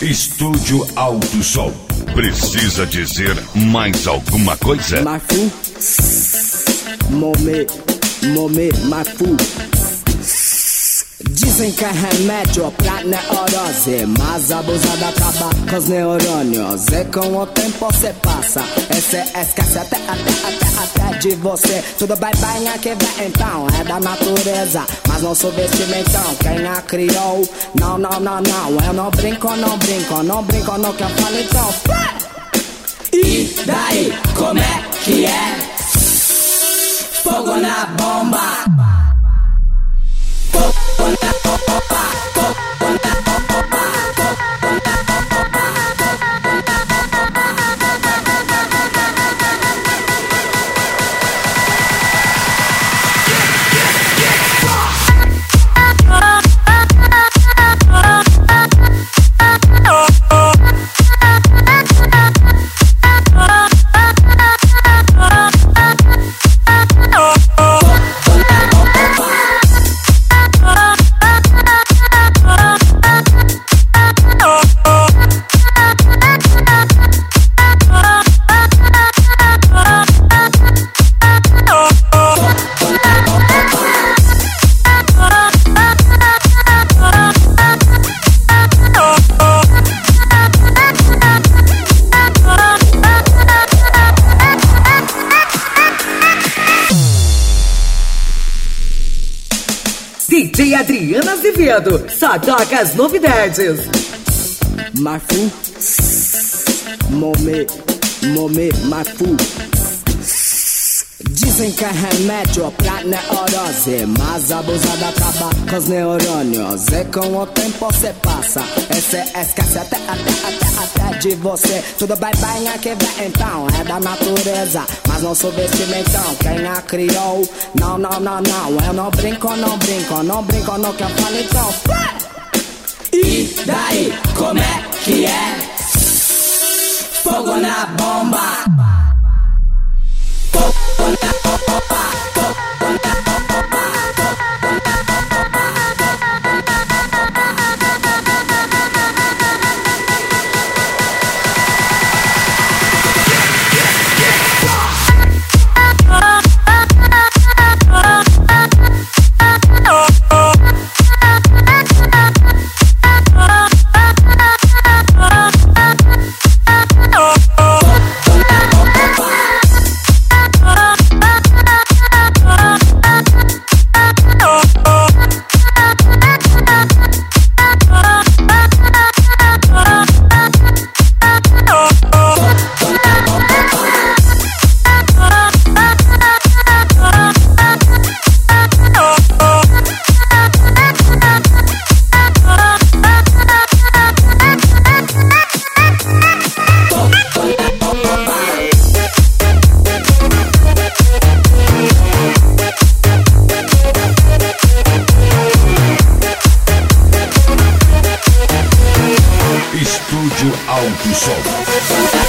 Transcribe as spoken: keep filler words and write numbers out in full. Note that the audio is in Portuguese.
Estúdio Alto Som. Precisa dizer mais alguma coisa? Mafu, Momê, Momê, Mafu. Dizem que é remédio pra neurose, mas abusada acaba com os neurônios. E com o tempo cê passa, e cê esquece até, até, até, até de você. Tudo bem, bem, aqui vem então, é da natureza, mas não subestime então quem a criou. Não, não, não, não, eu não brinco, não brinco, não brinco no que eu falo então. E daí, como é que é? Fogo na bomba. D J Adriana Azevedo só toca as novidades. Mafu, Momê, Momê, Mafu. Dizem que é remédio pra neurose, mas abusada acaba com os neurônios. E com o tempo cê passa, e cê esquece até, até, até, até de você. Tudo bem, bem, aqui vem então, é da natureza, mas não subestime então quem a criou. Não, não, não, não, eu não brinco, não brinco, não brinco no que eu falo então. E daí, como é que é? Fogo na bomba. Estúdio Alto Som.